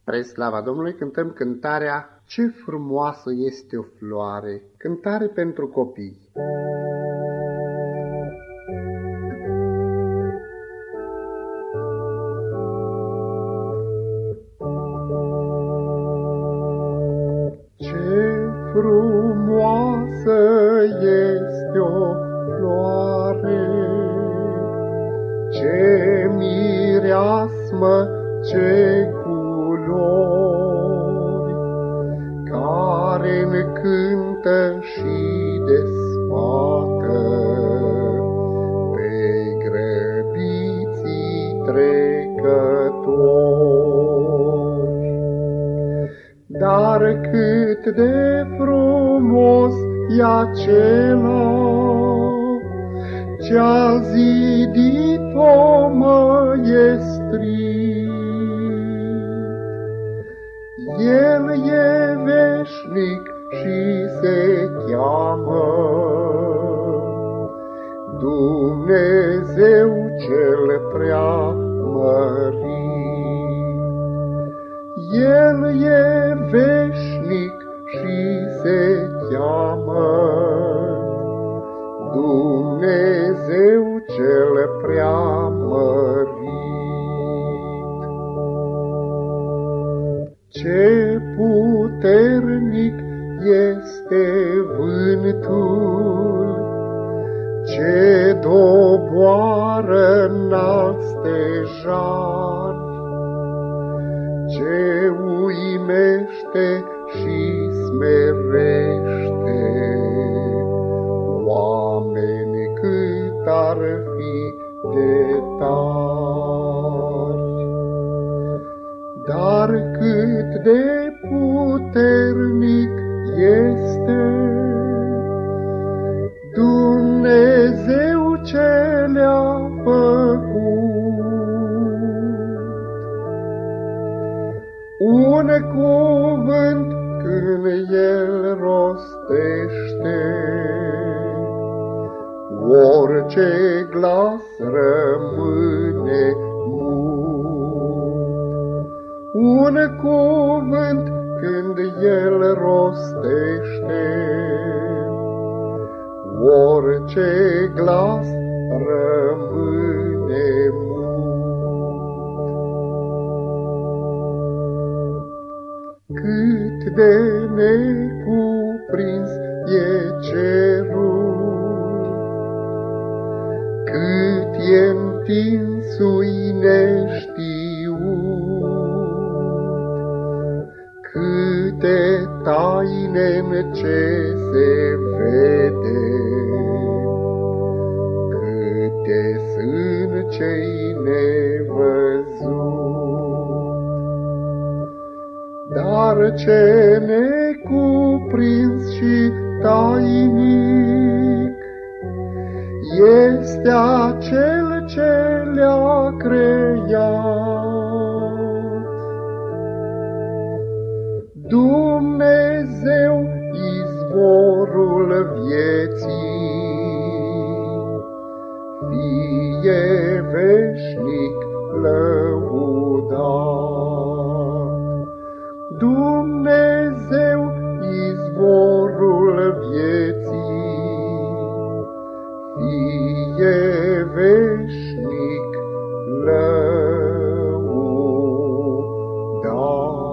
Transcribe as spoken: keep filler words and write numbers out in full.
Spre slava Domnului cântăm cântarea Ce frumoasă este o floare, cântare pentru copii. Ce frumoasă este o floare, ce mireasmă, ce culori, care-mi cântă și desfată pe grăbiții trecători. Dar cât de frumos e acela ce-a zidit-o măiestrit. El e veșnic și se cheamă Dumnezeu cel prea mărit. El e veșnic și se cheamă Dumnezeu cel prea mărit. Ce puternic este vântul, ce doboară n-alt stejar, ce uimește și smerește oameni cât ar fi de tari. Dar cât de puternic este Dumnezeu ce le-a făcut. Un cuvânt când El rostește, orice glas rămâne mut. Un cuvânt când El rostește, orice glas rămâne mut. Cât de necuprins e cerul, cât e întinsul-i neștiut, câte taine-n ce se vede, câte sunt ce-i nevăzut. Dar ce necuprins și tainic este acel ce le-a creat. Dumnezeu, izvorul vieții, fie veșnic lăudat. Dumnezeu, izvorul vieții, fie veșnic lăudat.